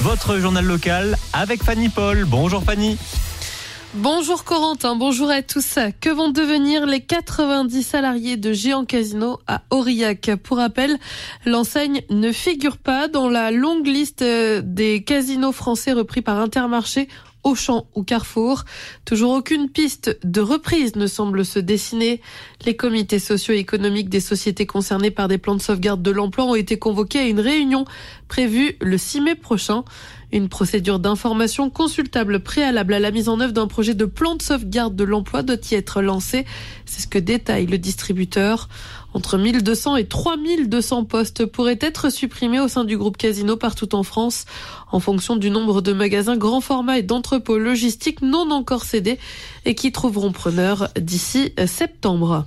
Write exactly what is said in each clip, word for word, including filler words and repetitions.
votre journal local avec Fanny Paul. Bonjour Fanny. Bonjour Corentin, bonjour à tous. Que vont devenir les quatre-vingt-dix salariés de Géant Casino à Aurillac? Pour rappel, l'enseigne ne figure pas dans la longue liste des casinos français repris par Intermarché, Auchan ou Carrefour. Toujours aucune piste de reprise ne semble se dessiner. Les comités socio-économiques des sociétés concernées par des plans de sauvegarde de l'emploi ont été convoqués à une réunion prévue le six mai prochain. Une procédure d'information consultable préalable à la mise en œuvre d'un projet de plan de sauvegarde de l'emploi doit y être lancée. C'est ce que détaille le distributeur. Entre mille deux cents et trois mille deux cents postes pourraient être supprimés au sein du groupe Casino partout en France, en fonction du nombre de magasins grand format et d'entrepôts logistiques non encore cédés et qui trouveront preneur d'ici septembre.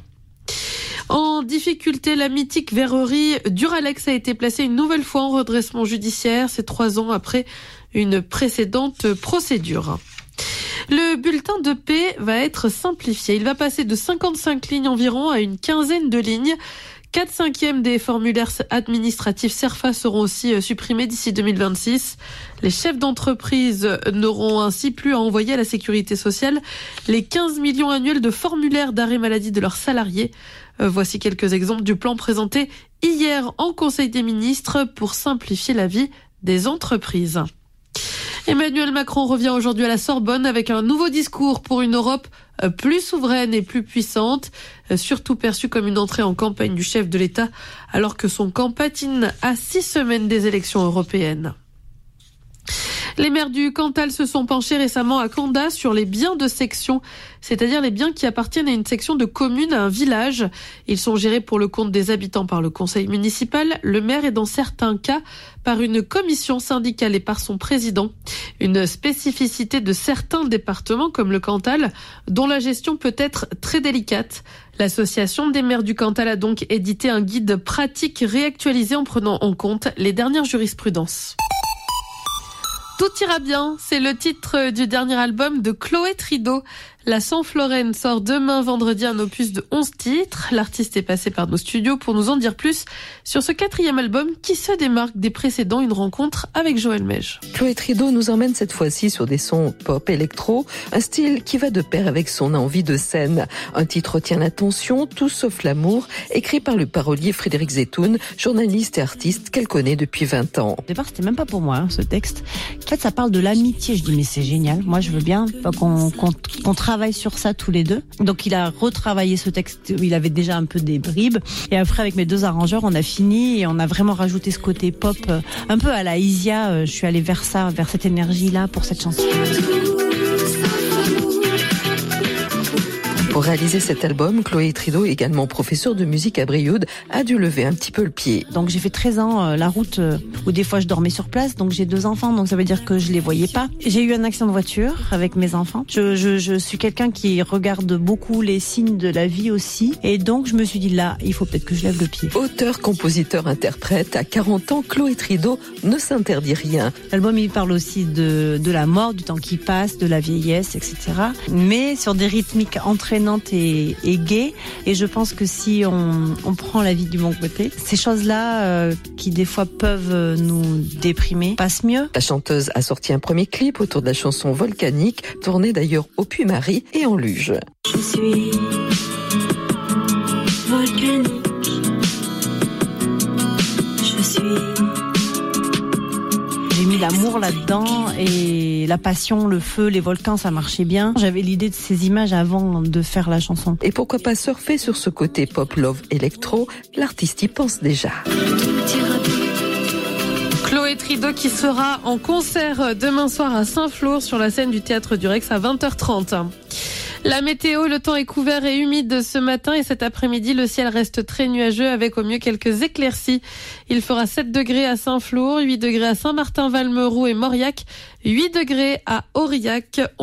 En difficulté, la mythique verrerie Duralex a été placée une nouvelle fois en redressement judiciaire, c'est trois ans après une précédente procédure. Le bulletin de paie va être simplifié. Il va passer de cinquante-cinq lignes environ à une quinzaine de lignes. quatre cinquièmes des formulaires administratifs CERFA seront aussi supprimés d'ici deux mille vingt-six. Les chefs d'entreprise n'auront ainsi plus à envoyer à la sécurité sociale les quinze millions annuels de formulaires d'arrêt maladie de leurs salariés. Voici quelques exemples du plan présenté hier en Conseil des ministres pour simplifier la vie des entreprises. Emmanuel Macron revient aujourd'hui à la Sorbonne avec un nouveau discours pour une Europe plus souveraine et plus puissante, surtout perçue comme une entrée en campagne du chef de l'État, alors que son camp patine à six semaines des élections européennes. Les maires du Cantal se sont penchés récemment à Condat sur les biens de section, c'est-à-dire les biens qui appartiennent à une section de commune, à un village. Ils sont gérés pour le compte des habitants par le conseil municipal, le maire et dans certains cas par une commission syndicale et par son président. Une spécificité de certains départements comme le Cantal, dont la gestion peut être très délicate. L'association des maires du Cantal a donc édité un guide pratique réactualisé en prenant en compte les dernières jurisprudences. Tout ira bien, c'est le titre du dernier album de Chloé Trido. La Saint-Floraine sort demain vendredi un opus de onze titres. L'artiste est passé par nos studios pour nous en dire plus sur ce quatrième album qui se démarque des précédents, une rencontre avec Joël Mège. Chloé Trido nous emmène cette fois-ci sur des sons pop électro, un style qui va de pair avec son envie de scène. Un titre retient l'attention, Tout sauf l'amour, écrit par le parolier Frédéric Zetoun, journaliste et artiste qu'elle connaît depuis vingt ans. Au départ, c'était même pas pour moi, hein, ce texte. En fait, ça parle de l'amitié. Je dis, mais c'est génial. Moi, je veux bien qu'on, qu'on, qu'on travaille sur ça tous les deux. Donc, il a retravaillé ce texte. Il avait déjà un peu des bribes. Et après, avec mes deux arrangeurs, on a fini et on a vraiment rajouté ce côté pop, un peu à la Isia. Je suis allée vers ça, vers cette énergie-là pour cette chanson. Pour réaliser cet album, Chloé Trido, également professeure de musique à Brioude, a dû lever un petit peu le pied. Donc j'ai fait treize ans euh, la route euh, où des fois je dormais sur place. Donc j'ai deux enfants, donc ça veut dire que je les voyais pas. J'ai eu un accident de voiture avec mes enfants. Je, je, je suis quelqu'un qui regarde beaucoup les signes de la vie aussi. Et donc je me suis dit là, il faut peut-être que je lève le pied. Auteur, compositeur, interprète, à quarante ans, Chloé Trido ne s'interdit rien. L'album il parle aussi de, de la mort, du temps qui passe, de la vieillesse, et cetera. Mais sur des rythmiques entraînantes et, et gaies. Et je pense que si on, on prend la vie du bon côté, ces choses-là euh, qui des fois peuvent nous déprimer passent mieux. La chanteuse a sorti un premier clip autour de la chanson Volcanique, tourné d'ailleurs au Puy-Marie et en Luge. Je suis volcanique. Je suis... J'ai mis l'amour là-dedans et la passion, le feu, les volcans, ça marchait bien. J'avais l'idée de ces images avant de faire la chanson. Et pourquoi pas surfer sur ce côté pop love électro? L'artiste y pense déjà. Chloé Trido qui sera en concert demain soir à Saint-Flour sur la scène du Théâtre du Rex à vingt heures trente. La météo, le temps est couvert et humide ce matin et cet après-midi, le ciel reste très nuageux avec au mieux quelques éclaircies. Il fera sept degrés à Saint-Flour, huit degrés à Saint-Martin-Valmeroux et Mauriac, huit degrés à Aurillac.